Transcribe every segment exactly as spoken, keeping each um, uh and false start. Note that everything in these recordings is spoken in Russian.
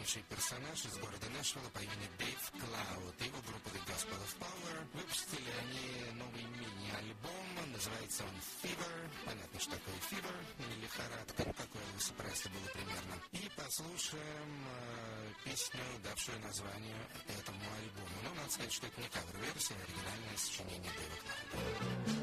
запомнивший персонаж из города Нэшвилла по имени Дэйв Клауд. Его группа The Gospel of Power. Выпустили они новый мини-альбом, называется он Fever. Понятно, что такое Fever, не лихорадка, какое высопросто было примерно. И послушаем э, песню, давшую название этому альбому. Но надо сказать, что это не кавер-версия, а оригинальное сочинение Дэйва Клауда.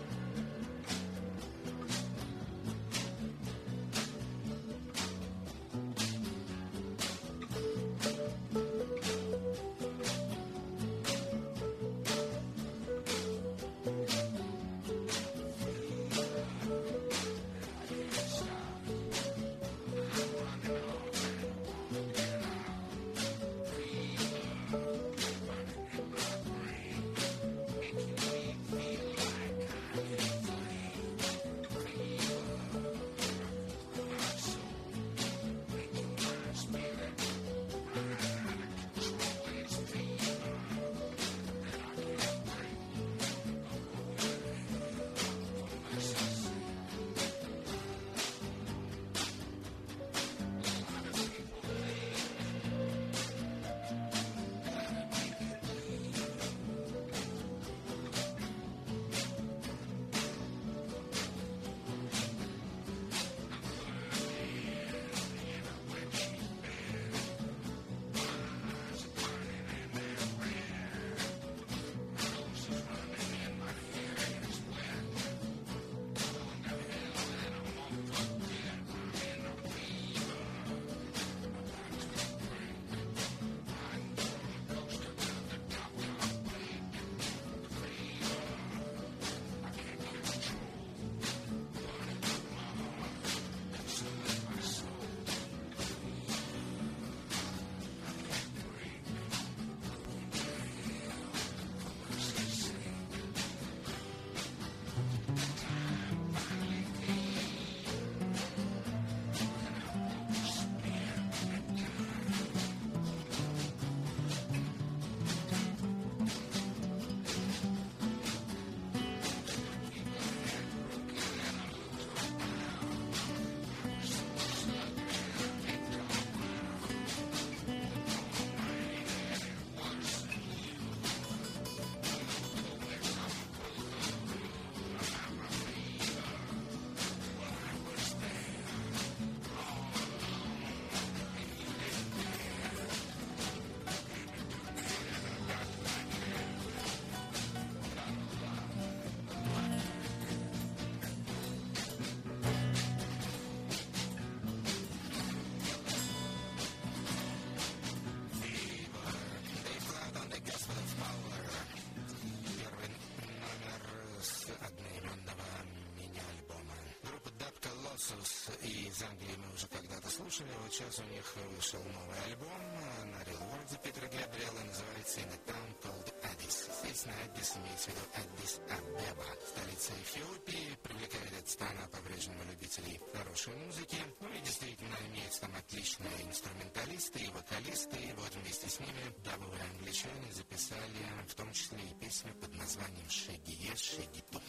Из Англии мы уже когда-то слушали, вот сейчас у них вышел новый альбом на Real World Питера Габриэла, называется In a Town Called Addis. Здесь на Addis имеется в виду Аддис Абеба, столица Эфиопии, привлекает эта страна по-прежнему любителей хорошей музыки. Ну и действительно имеются там отличные инструменталисты и вокалисты, и вот вместе с ними дабовые англичане записали в том числе и песню под названием Shaggy Yes, Shaggy Too.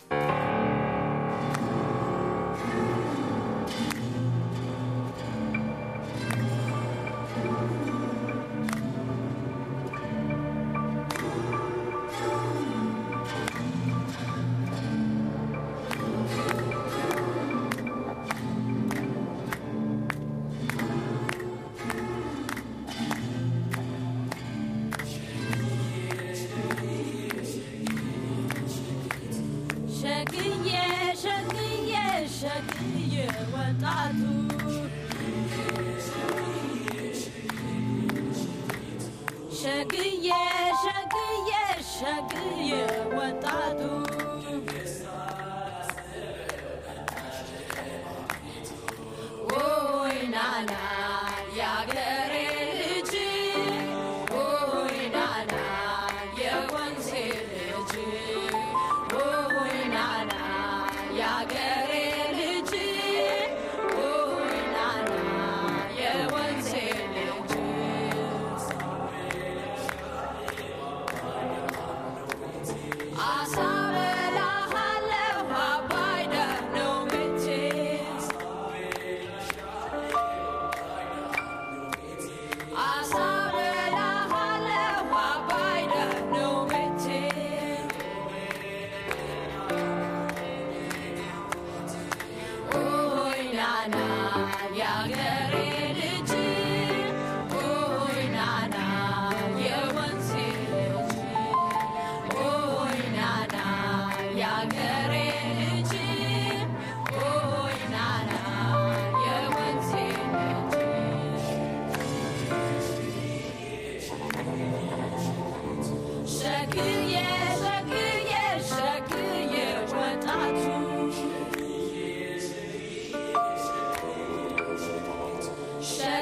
I saw it.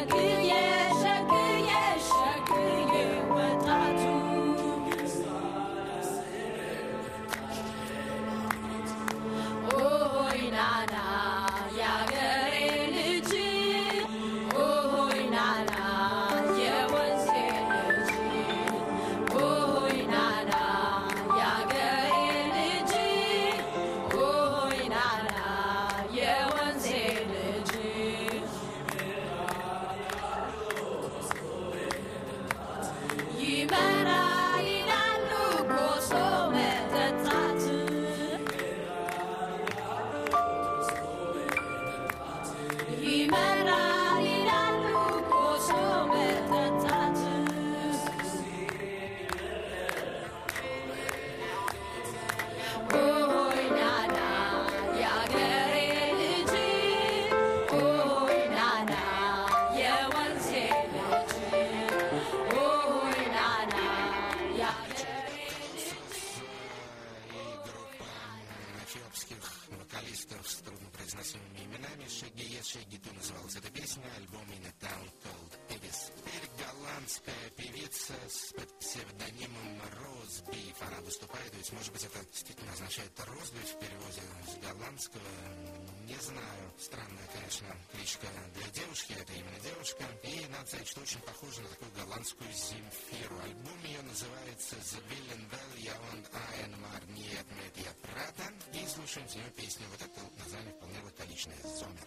вокалистов с труднопроизносимыми именами. Шеги Ес, Шеги Ту называлась эта песня, альбом In a Town Called Abyss. Теперь голландская певица с под псевдонимом Розбиф. Она выступает, ведь может быть это действительно означает Розбиф в переводе с голландского. Не знаю. Странная, конечно, кличка для девушки, это именно девушка. И надо сказать, что очень похожа на такую голландскую Земфиру. Альбом ее называется The Villain Bell, Я und ein Marniet mit Я Прата. И слушаем с нее песню. Вот это название вполне лаконичное. Зомер.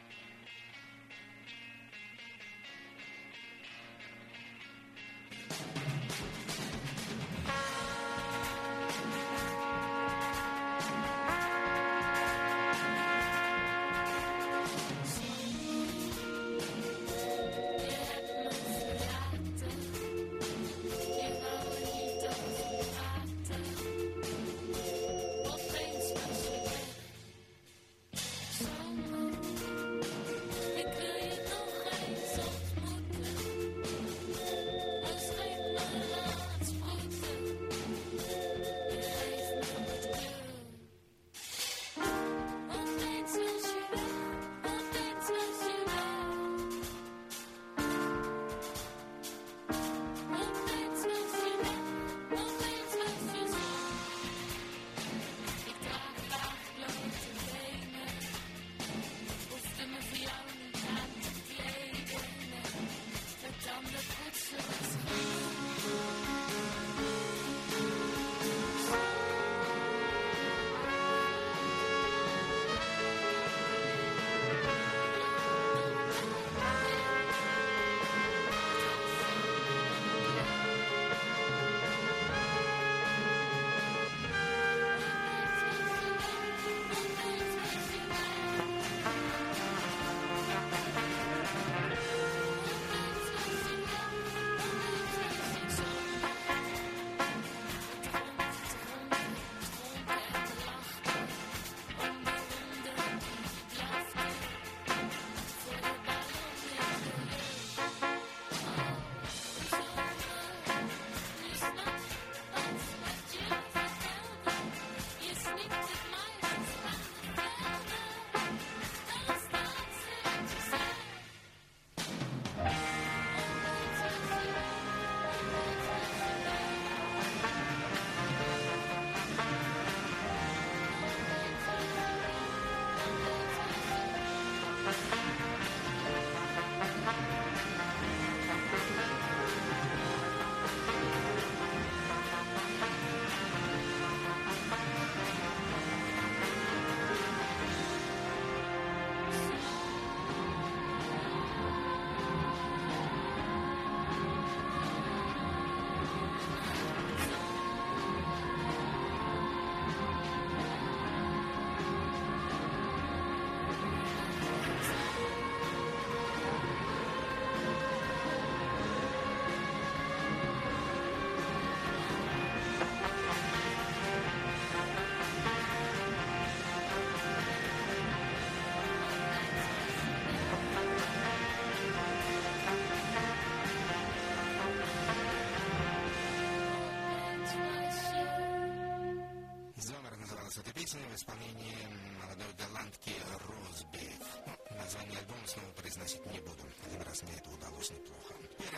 Эта песня в исполнении молодой голландки Розбиф. Ну, название альбома снова произносить не буду. Один раз мне это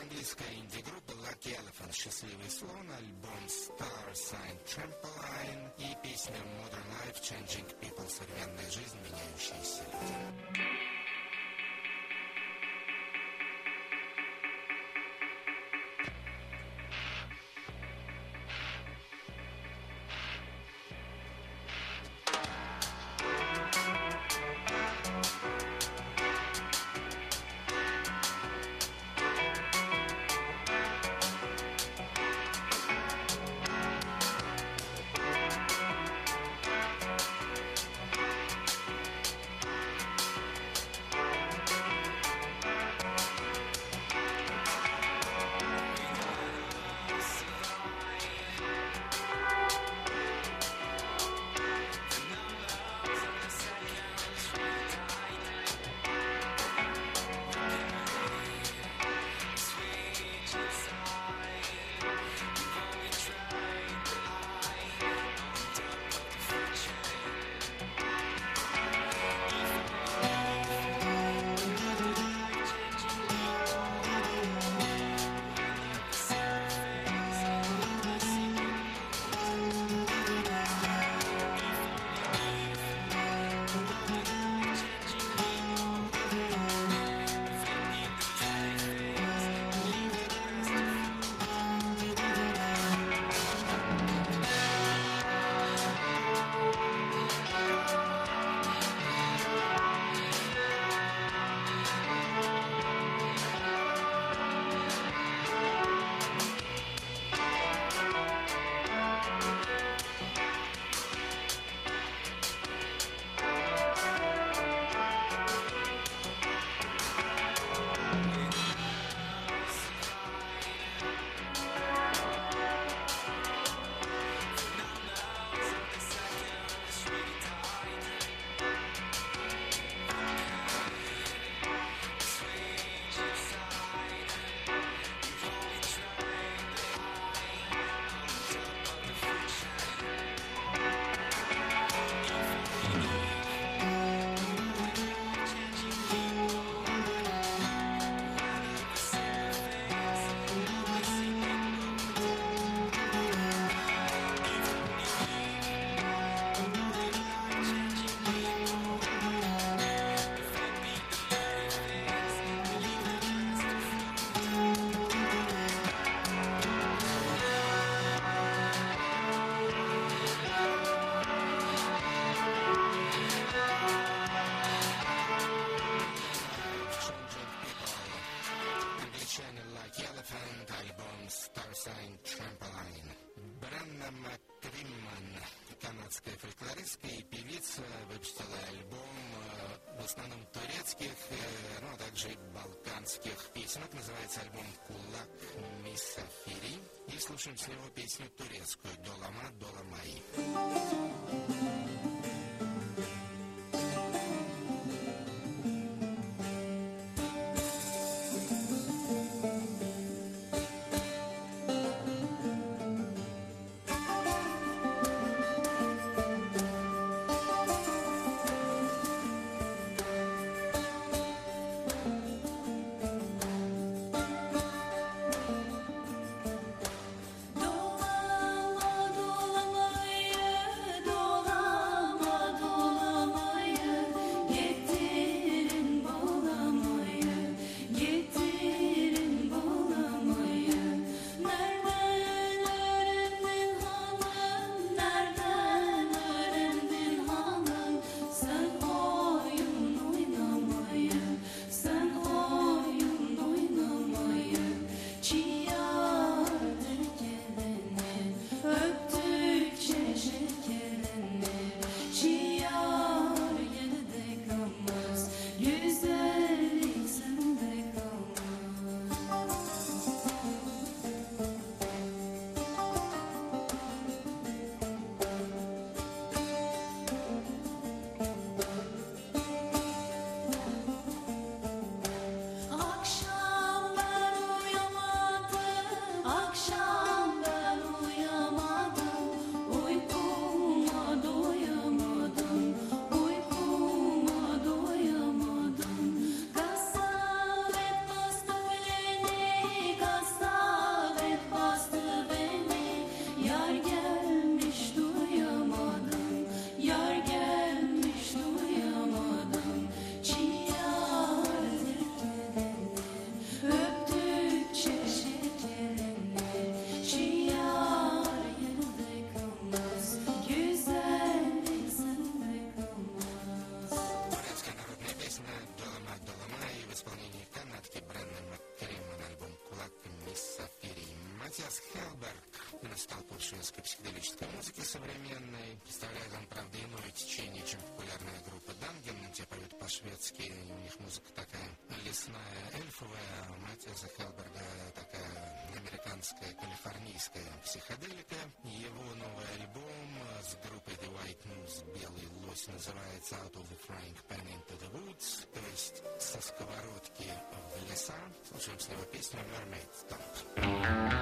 английская инди-группа Lucky Elephant «Счастливый слон», альбом Star Sign Trampoline и песня Modern Life Changing People, современная жизнь, меняющиеся люди. Канадская фольклористка и певица выпустила альбом в основном турецких, ну а также балканских песенок. Называется альбом «Кулак Мисафири». И слушаем с него песню турецкую «Долама, Доламай». Dolama, dolama, ye, dolama. Андреас Хелберг, столкнувшись психоделической музыки современной, представляет он, правда, иное течение, чем популярная группа Данген, где поют по-шведски, у них музыка такая лесная, эльфовая, а у Маттиаса Хелберга такая американская, калифорнийская психоделика. Его новый альбом с группой The White Moose, Белый лось, называется Out of the Frying Pan into the Woods, то есть со сковородки в леса. Слушаем с него песню Mermaid Stomp.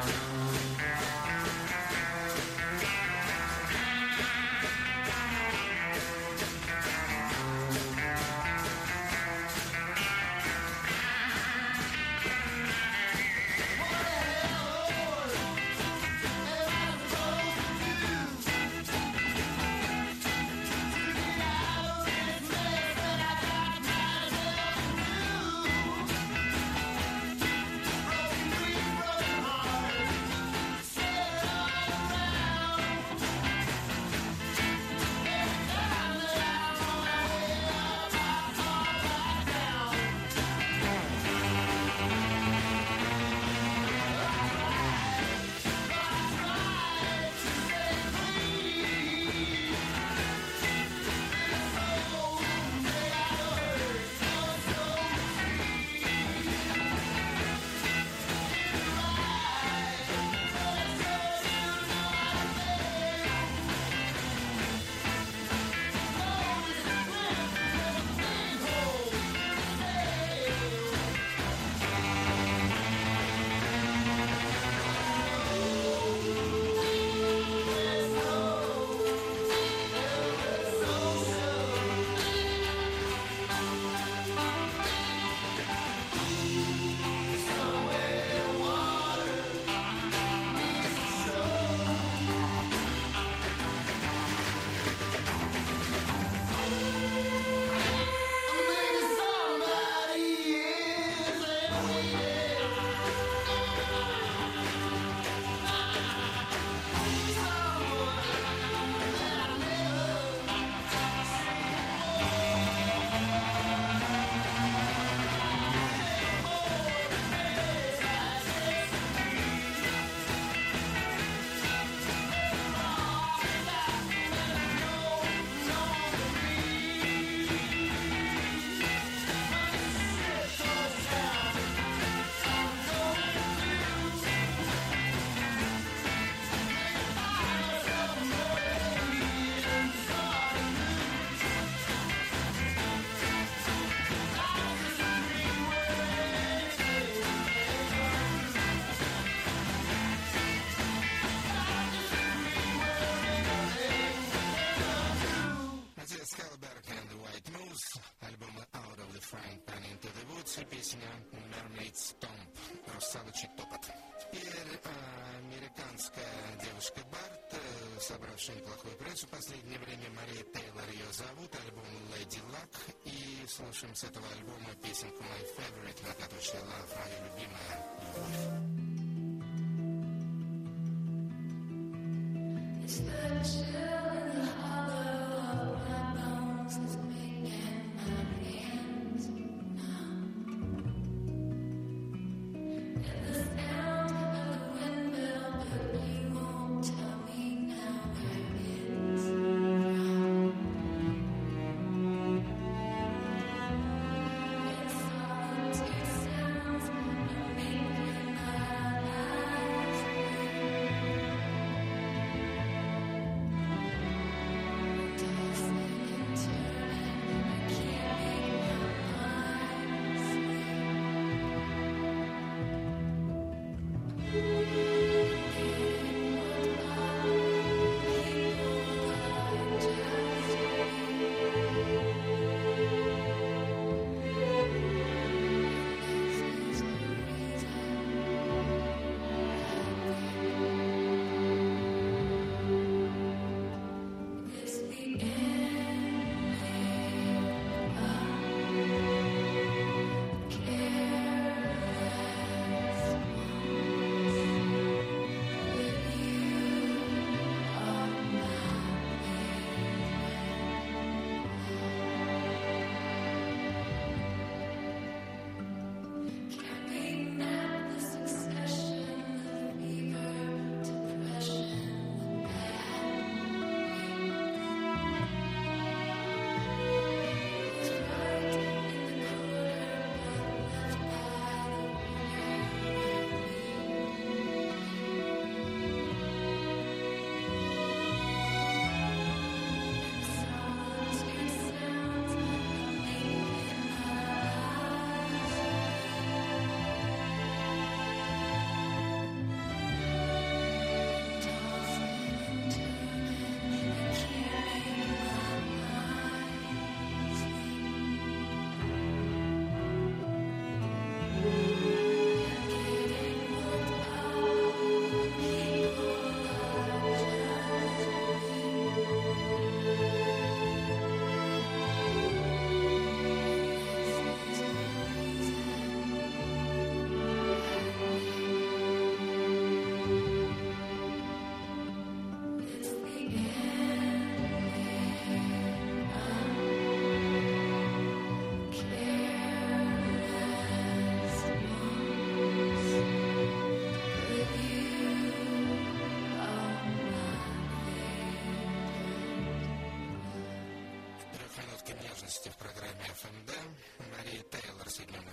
Песня Mermaid Stomp, русалочий топот. Теперь а, американская девушка Барт, собравшая неплохую прессу в последнее время, Мария Тейлор ее зовут, альбом Lady Luck, и слушаем с этого альбома песенку My Favorite, многоточие Love, моя любимая любовь.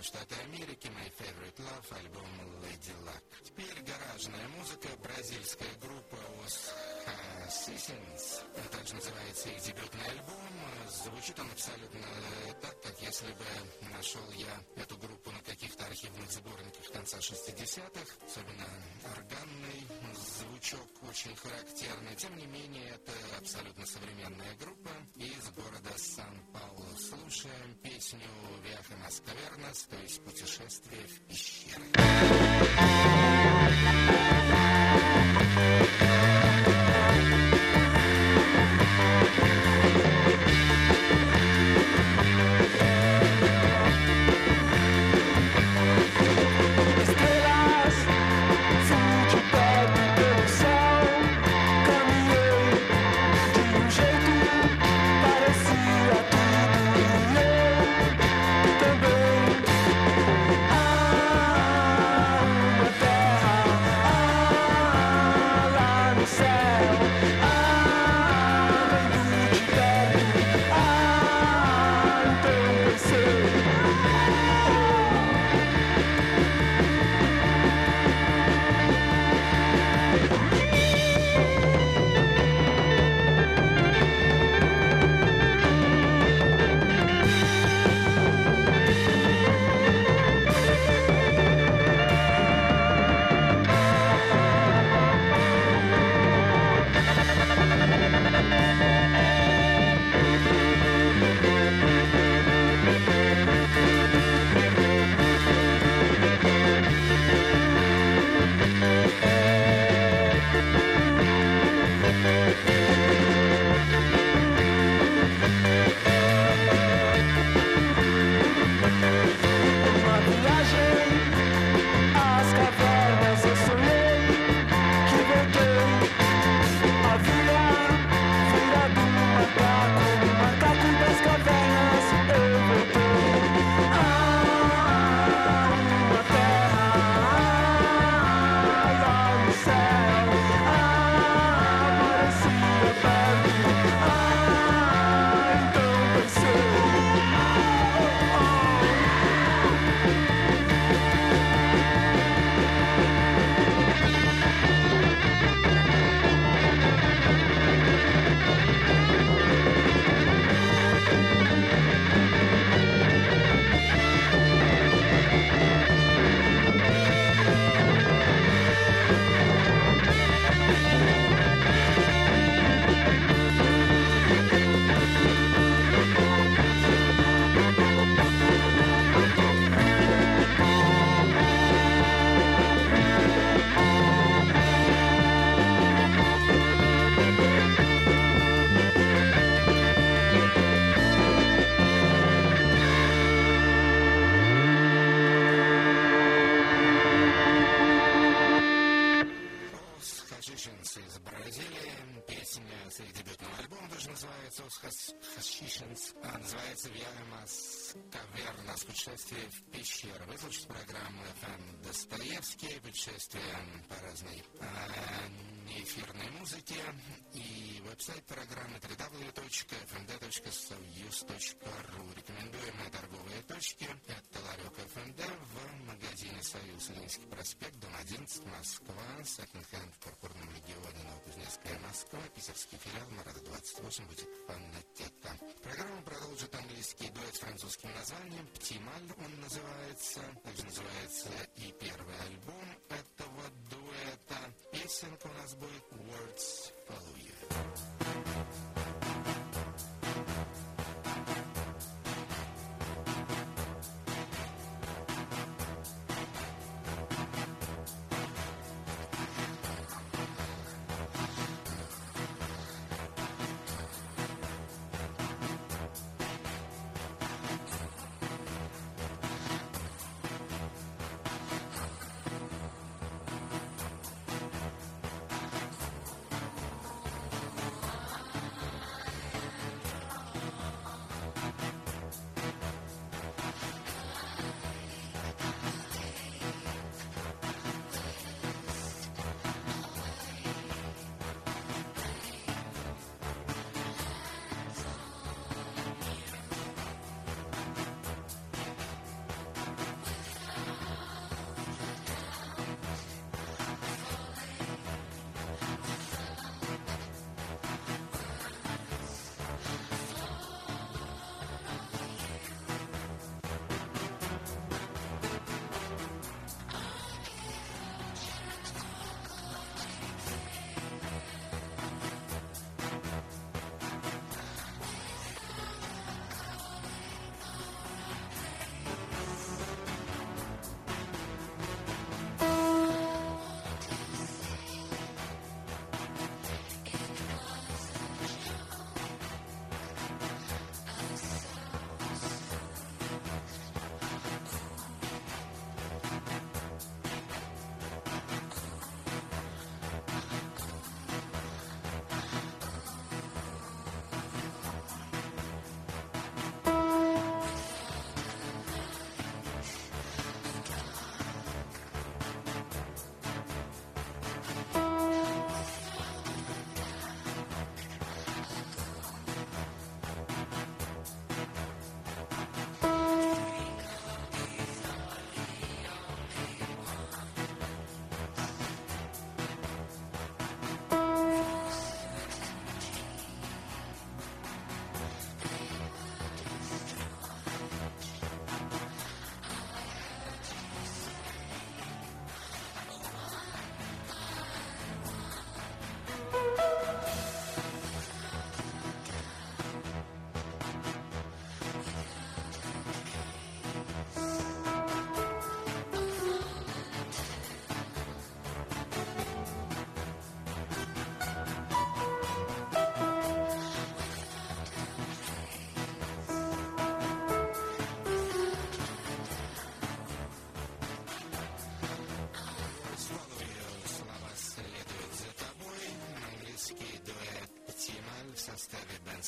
Штаты Америки, My Favorite Love, альбом Lady Luck. Теперь гаражная музыка, бразильская группа Os Assassins, также называется их дебютный альбом. Звучит он абсолютно так, как если бы нашел я эту группу на каких-то архивных сборниках конца шестидесятых, особенно органный звучок очень характерный. Тем не менее, это абсолютно современная группа из города Сан-Паулу. Слушаем песню Viaje a las Cavernas, то есть путешествие в пещеры. Из Бразилии. Песня с их дебютного альбома тоже называется Os Assassins, а называется Viaje a las Cavernas, путешествие в пещеры. Вы слушаете программу эф эм Достоевский, путешествие по разной а, неэфирной музыке, и веб-сайт программы дабл ю дабл ю дабл ю точка эф эм дэ точка союз точка ру. Рекомендуемые торговые точки — это Ларек эф эм дэ в магазине Союз, Ленинский проспект, дом одиннадцать, Москва, секонд-хенд в Пурпурном регионе, Новокузнецкая, Москва, питерский филиал, Марата двадцать восемь, бутик Фонотека. Программа продолжит английский дуэт с французским названием «Птималь» он называется. Также называется и первый альбом этого дуэта. Песенка у нас будет «Words Follow You».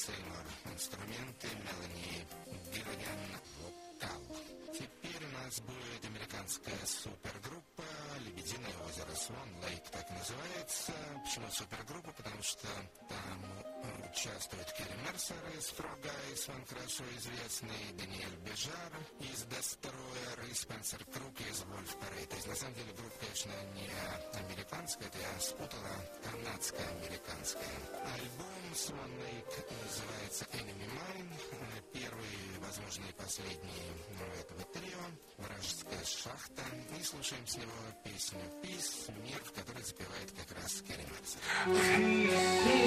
Сеймур инструменты, Мелани Гиллиган вокал. Теперь у нас будет американская супергруппа «Лебединое озеро», Swan Lake так называется. Почему супергруппа? Потому что там участвует Керри Мерсер из Frog Eyes, он хорошо известный, Даниэль Бежар из Destroyer и Спенсер Круг из Wolf Parade. То есть, на самом деле, группа, конечно, не американская, это я спутала, канадско-американская. Альбом Swan Lake называется Enemy Mine, первый, возможно, и последний этого трио, «Вражеская шахта». И слушаем с него песню «Peace», «Мир», в которой запевает как раз Керри Мерсер.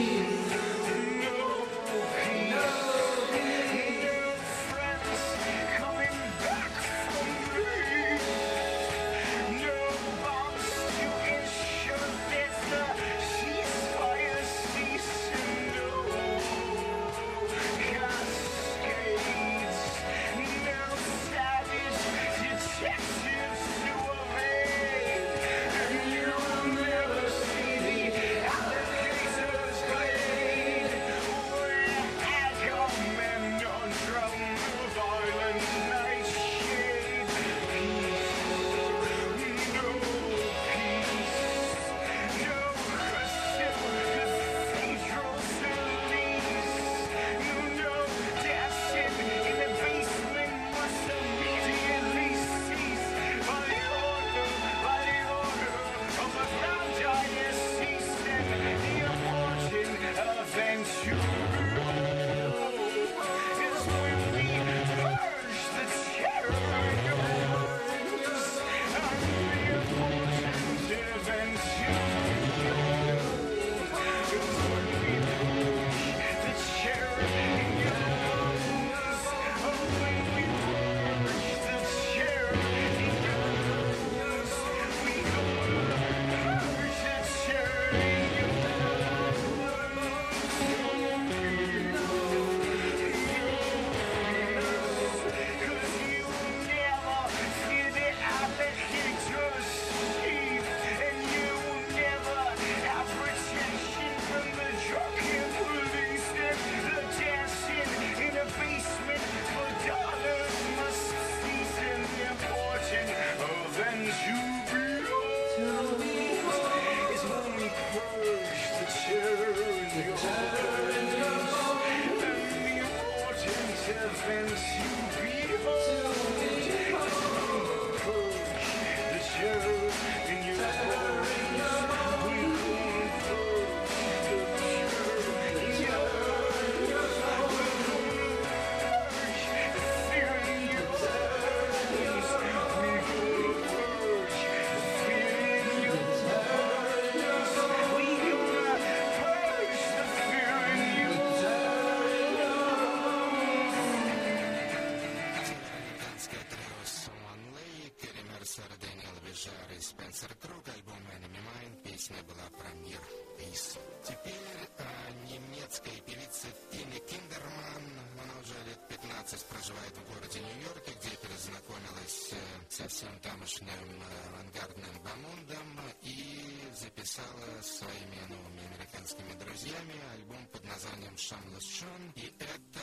Спенсер Круг, альбом Enemy Mine, песня была про мир, Peace. Теперь а, немецкая певица Тина Киндерман, она уже лет пятнадцать проживает в городе Нью-Йорке, где перезнакомилась э, со всем тамошним э, авангардным бомондом и записала своими новыми американскими друзьями альбом под названием Shameless John, и это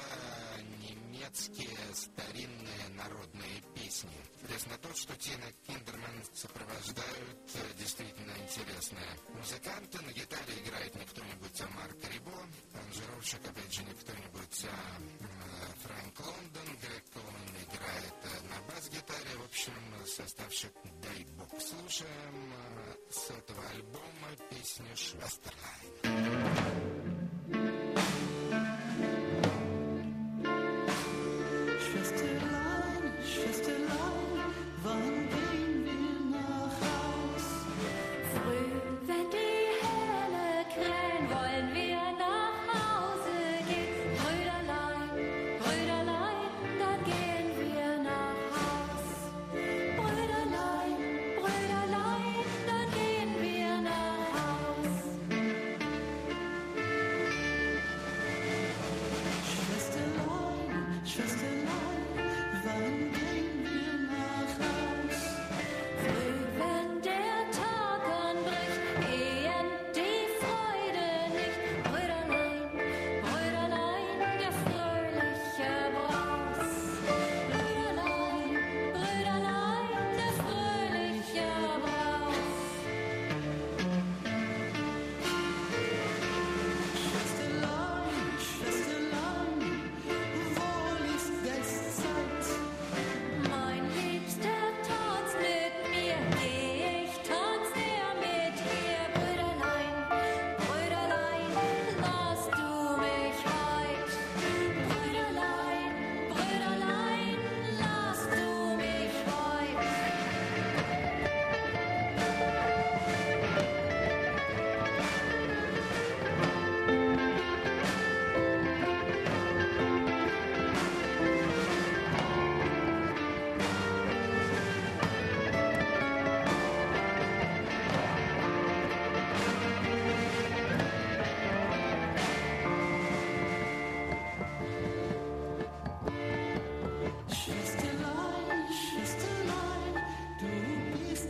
немецкие старинные народные песни. Интересно то, что Тина Киндерман сопровождают э, действительно интересные музыканты. На гитаре играет не кто-нибудь, а Марк Рибо, аранжировщик, опять же, не кто-нибудь, а э, Фрэнк Лондон, Грег Коуэн играет э, на бас-гитаре, в общем, составщик Дай Бог. Слушаем э, с этого альбома песню «Schwesterlein».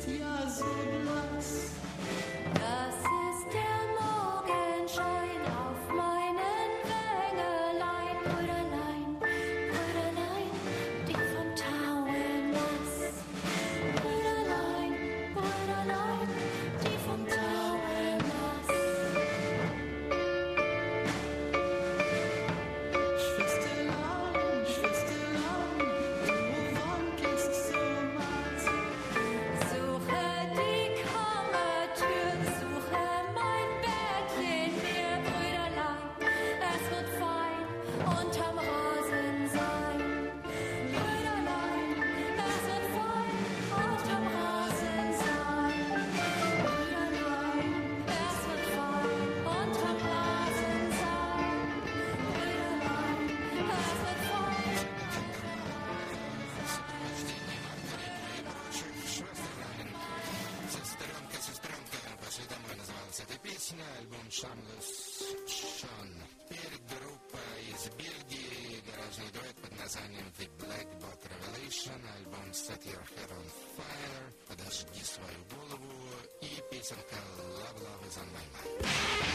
Альбом Shameless Sean. Перед группа из Бельгии, гаражный дуэт под названием The Black Book Revelation, альбом Set Your Head on Fire, Подожди свою голову и песенка Love Love is on my mind.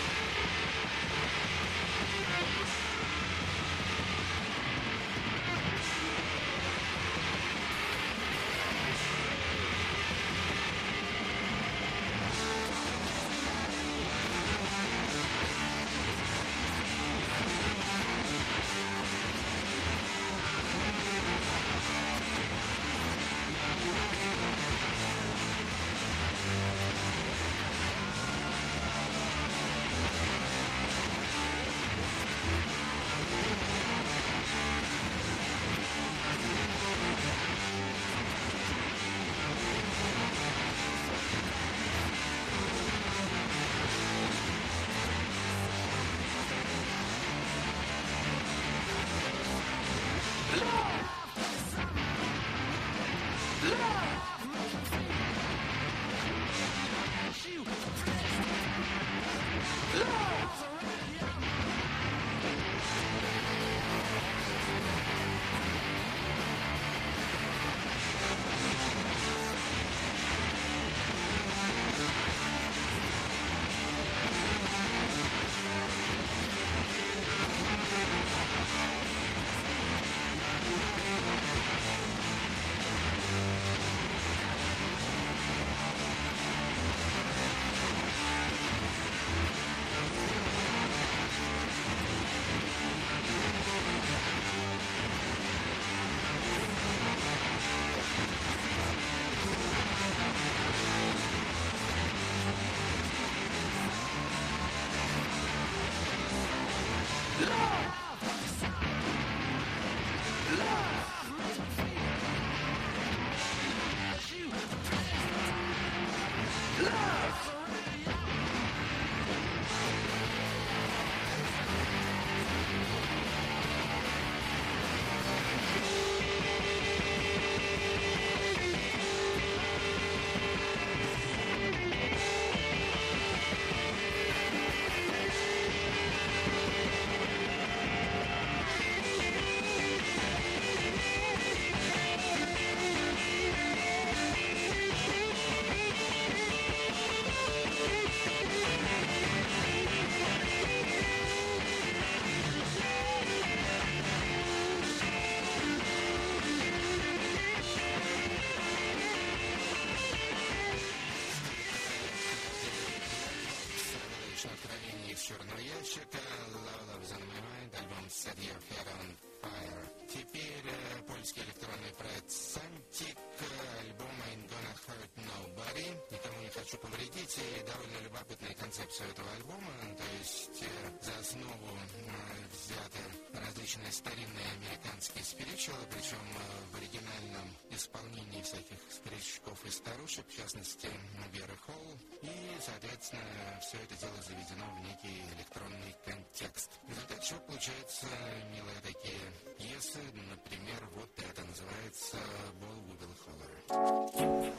Черного ящика, Love Love is on my mind, альбом Set Your Head on Fire. Теперь э, польский электронный проект Santic, альбом Ain't Gonna Hurt Nobody. Никому не хочу повредить, и довольно любопытная концепция этого альбома, то есть э, за основу э, взяты различные старинные американские спиричуалы, причем э, в оригинальном исполнении всяких старичков и старушек, в частности Веры Холл, и, соответственно, все это дело заведено в некий электронный контекст. В результате чего получаются милые такие пьесы, например, вот это называется «Ball Wiggle Holler».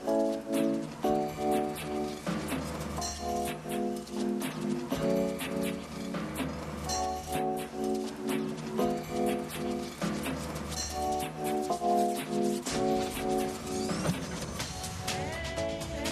Hey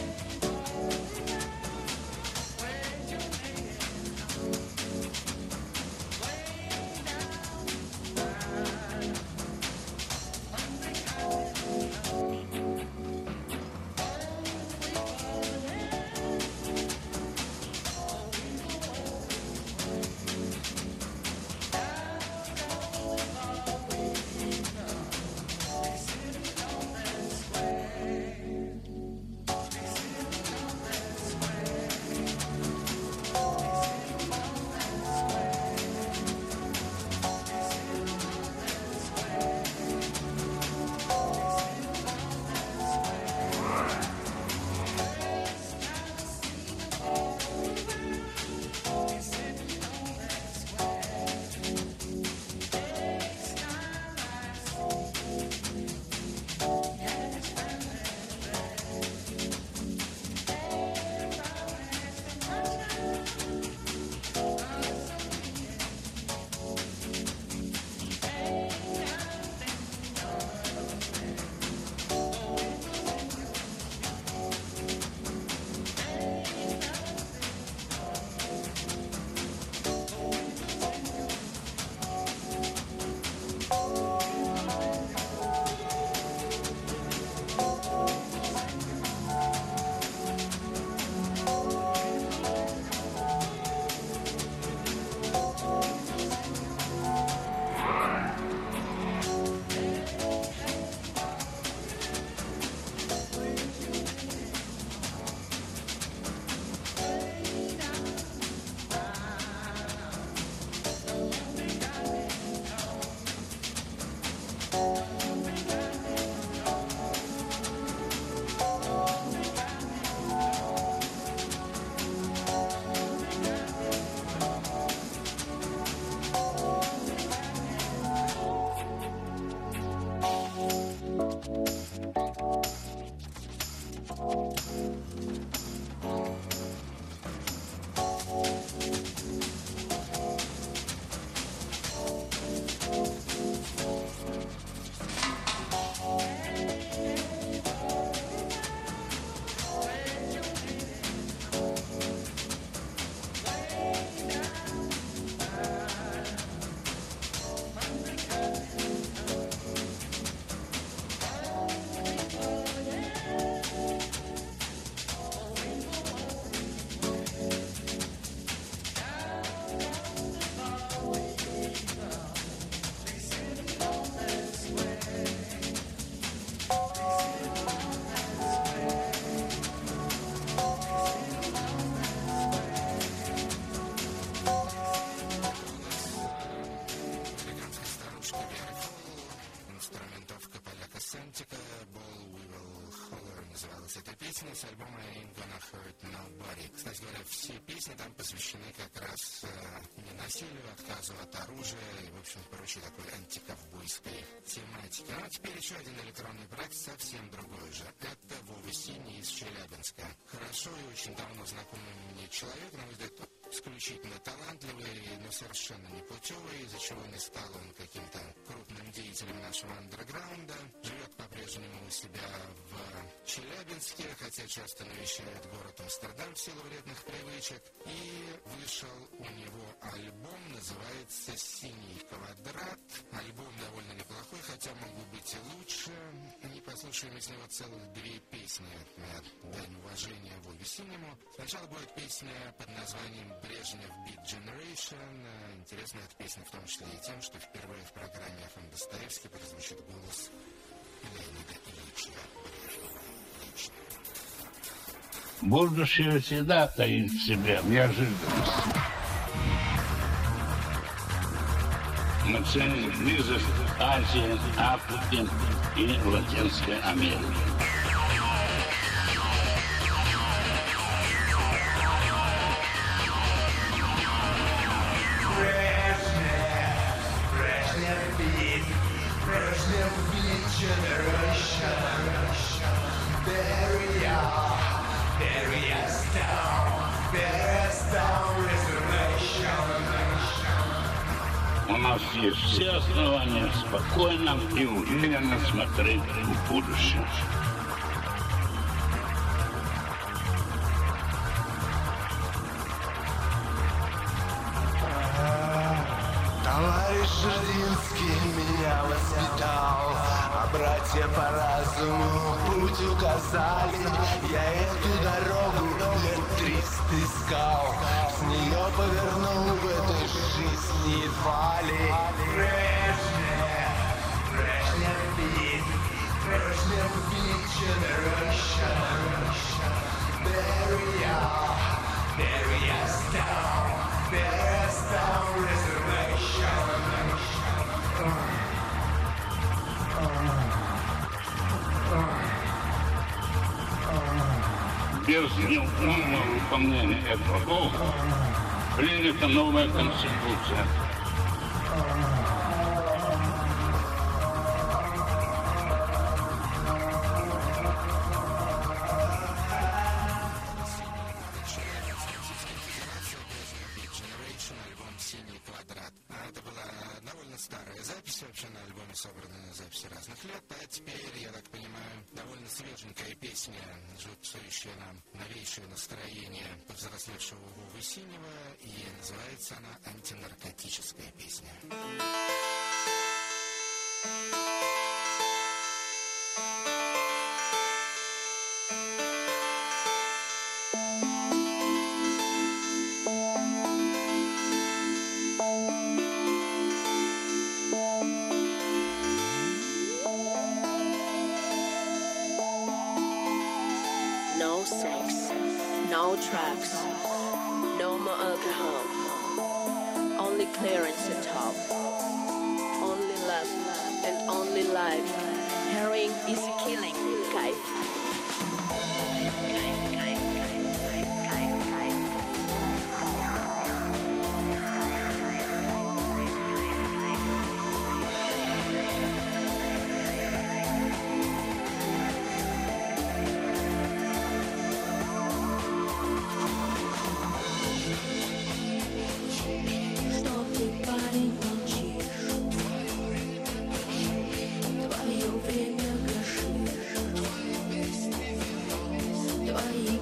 Ain't Gonna Hurt Nobody. Кстати говоря, все песни там посвящены как раз э, не насилию, отказу от оружия и, в общем, прочей такой антиковбойской тематики. Ну а теперь еще один электронный проект, совсем другой же. Это Вова Синий из Челябинска. Хорошо и очень давно знакомый мне человек, на мой взгляд, исключительно талантливый, но совершенно непутевый, из-за чего не стал он каким-то крупным деятелем нашего андерграунда. Живет по-прежнему у себя в Челябинске, хотя часто навещает город Амстердам в силу вредных привычек. И вышел у него альбом, называется «Синий квадрат». Альбом довольно неплохой, хотя мог бы быть и лучше. И послушаем из него целых две песни на дань уважения Вове Синему. Сначала будет песня под названием «Брежнев Beat Generation». Интересна эта песня в том числе и тем, что впервые в программе эф эм Достоевский прозвучит голос Леонида Ильича Брежнева. Лично. Будущее всегда таит в себе неожиданность. Мы ценим близость Азии, Африки и Латинской Америки. У нас есть все основания спокойно и уверенно смотреть в будущее. Товарищ Жиринский меня воспитал, а братья по разуму путь указали. Я эту дорогу лет триста искал, с нее повернул в этой жизни едва ли. Брежнев, Брежнев beat, Брежнев beat generation. There we are, there we are down, there is down reservation. Без неуклонного выполнения этого долга принята новая конституция. Это была довольно старая запись, вообще на альбоме собраны записи разных лет, а теперь, я так понимаю, довольно свеженькая песня, жутцующая нам новейшее настроение повзрослевшего Вовы Синего, и называется она «Антинаркотическая песня». No sex, no drugs, no more alcohol, only clearance and talk, only love and only life. Heroin is a killing, guys. Твое время гашишь, твои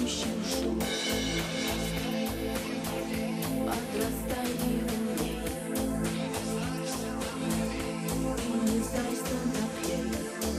пугающим шумом. Подрастай в ней, и не знай, что напей.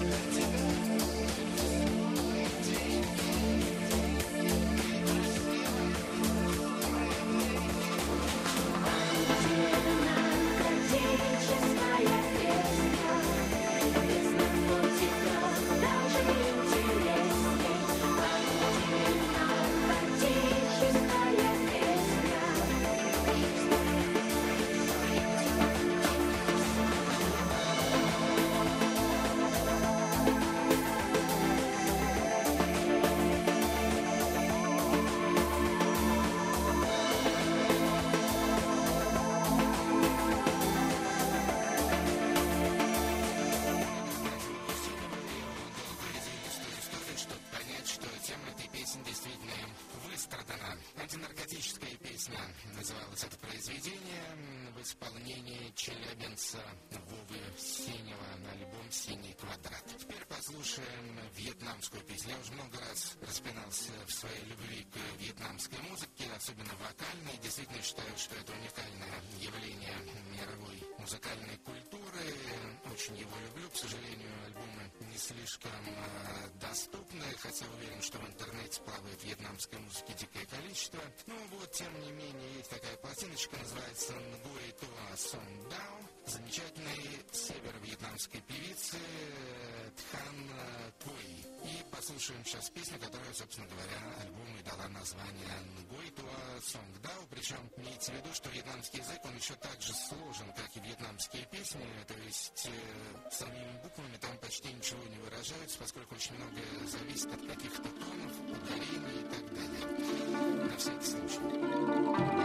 Антинаркотическая песня называлась это произведение в исполнении челябинца Вовы Синего на альбом «Синий квадрат». Теперь послушаем вьетнамскую песню. Я уже много раз распинался в своей любви к вьетнамской музыке, особенно вокальной. Действительно считаю, что это уникальное явление мировой музыкальной культуры. Очень его люблю. К сожалению, альбомы не слишком э, доступны, хотя уверен, что в интернете плавает вьетнамской музыки дикое количество. Ну вот, тем не менее, есть такая пластиночка, называется «Nguyen Tuo Song Dao». Замечательный северо-вьетнамской певицы Тхан Туи. И послушаем сейчас песню, которая, собственно говоря, альбому и дала название «Nguyen Tuo Song Dao». Причем имеется в виду, что вьетнамский язык, он еще так же сложен, как и вьетнамские песни. То есть э, самими буквами там почти ничего не выражается, поскольку очень многое зависит от каких-то тонов, ударений и так далее. На всякий случай.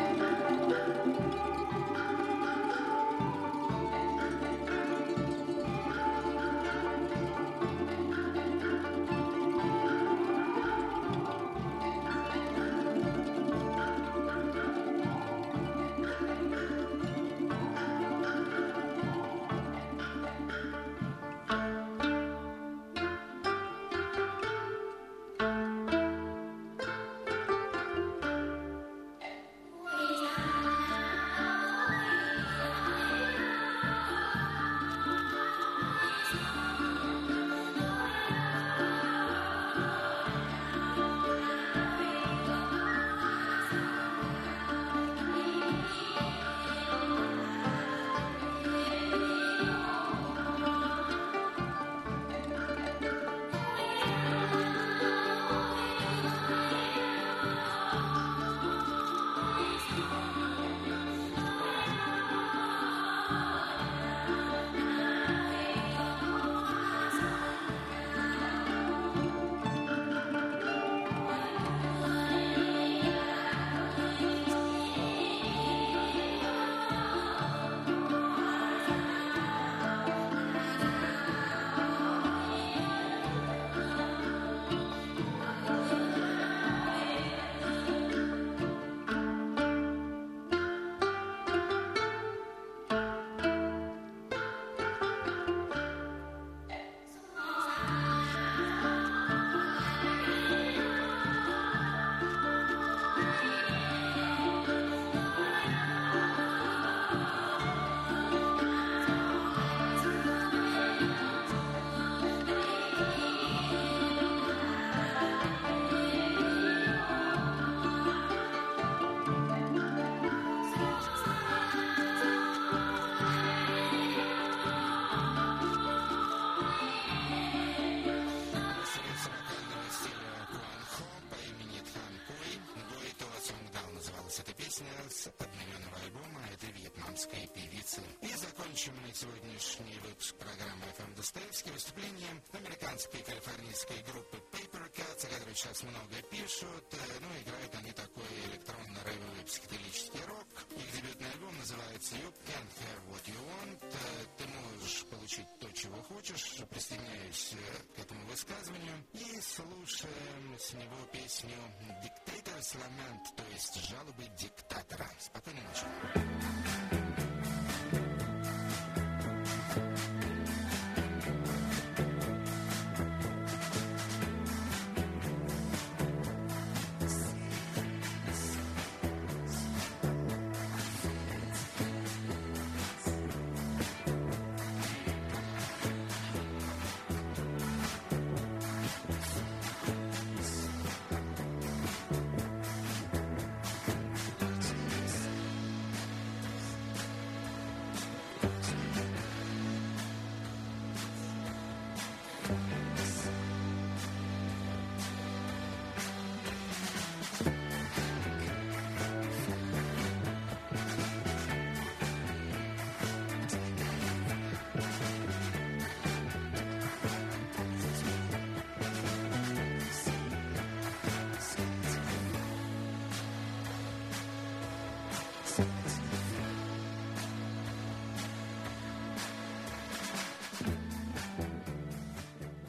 С одноименного альбома этой вьетнамской певицы. И закончим мы сегодняшний выпуск программы эф эм Достоевский выступлением американской калифорнийской группы Paper Cuts, о которой сейчас много пишут. Ну, играют они такой электронно-рэвовый психоделический рок. Их дебютный альбом называется You Can't Have What You Want. Ты можешь получить то, чего хочешь. Присоединяюсь к этому высказыванию. И слушаем с него песню Dictator's Lament, то есть жалобы диктатора. Спокойной ночи.